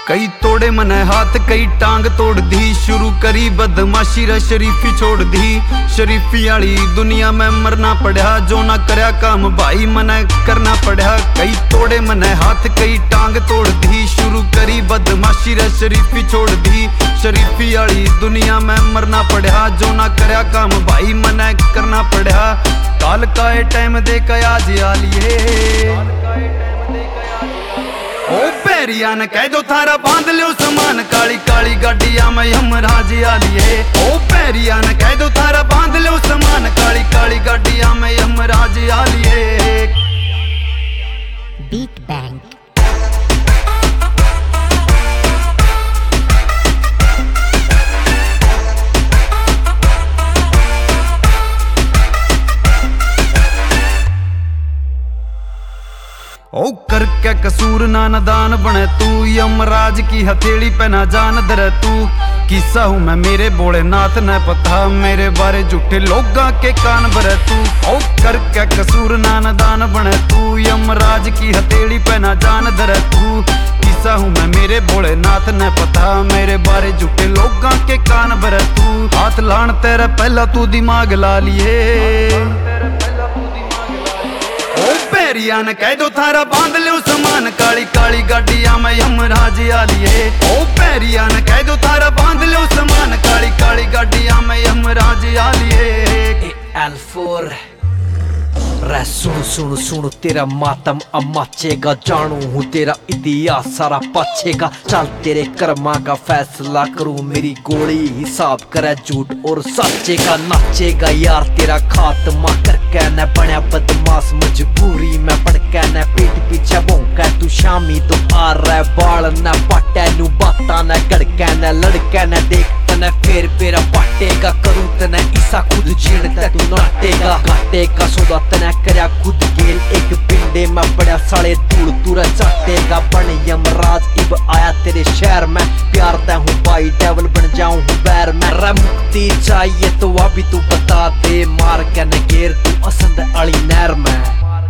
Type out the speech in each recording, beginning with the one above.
कई तोड़े मने हाथ कई टांग तोड़ दी, शुरू करी बदमाशी रे शरीफी छोड़ दी। शरीफी वाली दुनिया में मरना पड़ा, जो ना करया काम भाई मने करना पड़ा। कई तोड़े मने हाथ कई टांग तोड़ दी, शुरू करी बदमाशी रे शरीफी छोड़ दी। शरीफी वाली दुनिया में मरना पड़ा, जो ना करया काम भाई मने करना पड़ा। काल का टाइम दे के आज आ लिए ओ पैरिया ने कह दो थारा बांध लो समान, काली काली गाड़िया में यमराज आ लिए। ओ पैरिया ने कह दो थारा बांध लो समान, काली काली गाड़िया में यमराज आ लिए। बीट बैंक ओ करके कसूर ना नदान बने तू, यमराज की हथेली पे ना जान दरे तू। किस्सा हूँ मैं मेरे भोलेनाथ ने पता, मेरे बारे झूठे लोगा के कान भरे तू। ओ करके कसूर ना नदान बने तू, यमराज की हथेली पे ना जान दरे तू। किस्सा हूँ मैं मेरे भोलेनाथ ने पता, मेरे बारे झूठे लोगा के कान भरे तू। हाथ लान तेरे पहला तू दिमाग ला लिए। ओ पैरिया ने कह दो थारा बांध लो समान, काली काली गाड़िया में यमराज आ लिए। ओ पैरिया ने कह दो थारा बांध लो समान, काली काली गाड़िया में यमराज आ लिए। L4 रे सुन सुन सुन तेरा मातम अब मचेगा, जानू हूँ तेरा इतिहास सारा पछेगा। चल तेरे कर्मा का फैसला करूँ, मेरी गोली हिसाब करे झूठ और सच्चे का। नाचेगा यार तेरा खात्मा करके, न बना बदमाश मजबूरी में पड़के। न पीठ पीछे भौंके तू शामी तो आ रहा बाल न पटे नू बाता न गड़के। न लड़के न देख तने फिर मेरा बाटेगा, करूँ तने ईसा खुद जीण ते तू नाटेगा। घाटेगा सौदा तने करया खुद गेल, एक पिंडे में बड़ा साले धूल तुरा चाटेगा। बन यमराज इब आया तेरे शहर में, प्यार ते हूँ भाई डेवल बन जाऊँ हूँ बैर में। रे मुक्ति चाहिए तो अभी तू बता दे, मार के नगेर तू असंद अली नहर में।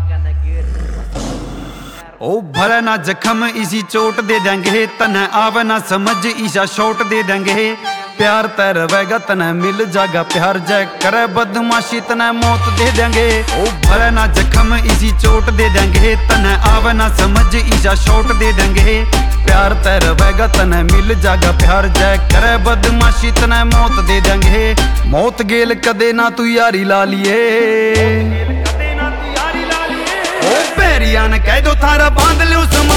ओ भरे ना जख्म इसी चोट दे देंगे, तने आवे ना समझ ईशा शॉट दे देंगे। प्यार ते रहेगा तने मिल जाएगा प्यार, जय करे बदमाशी तने मौत दे देंगे। ओ भरे ना जख्म इसी चोट दे देंगे, तने आवे ना समझ ईशा शॉट दे देंगे। प्यार ते रहेगा तने मिल जाएगा प्यार, जय करे बदमाशी तने मौत दे देंगे। मौत गेल कदे ना तू यारी ला लिए। ओ पैरिया ने कह दो थारा बांध लो समान,